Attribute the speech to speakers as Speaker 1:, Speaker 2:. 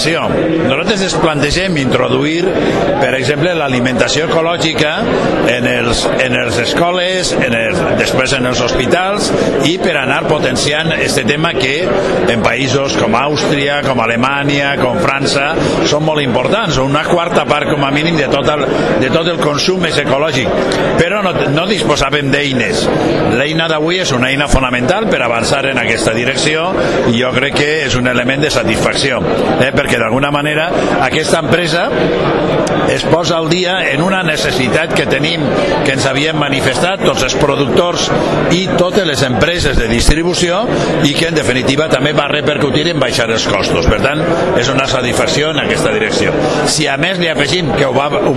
Speaker 1: Nosaltres ens plantegem introduir, per exemple, l'alimentació ecològica en les escoles, després en els hospitals, i per anar potenciant aquest tema que en països com Àustria, com Alemanya, com França, són molt importants. Una quarta part, com a mínim, de tot el consum és ecològic. Però no disposàvem d'eines. L'eina d'avui és una eina fonamental per avançar en aquesta direcció i jo crec que és un element de satisfacció, perquè d'alguna manera aquesta empresa es posa al dia en una necessitat que tenim, que ens havíem manifestat tots els productors i totes les empreses de distribució, i que en definitiva també va repercutir en baixar els costos. Per tant, és una satisfacció en aquesta direcció. Si a més li afegim que ho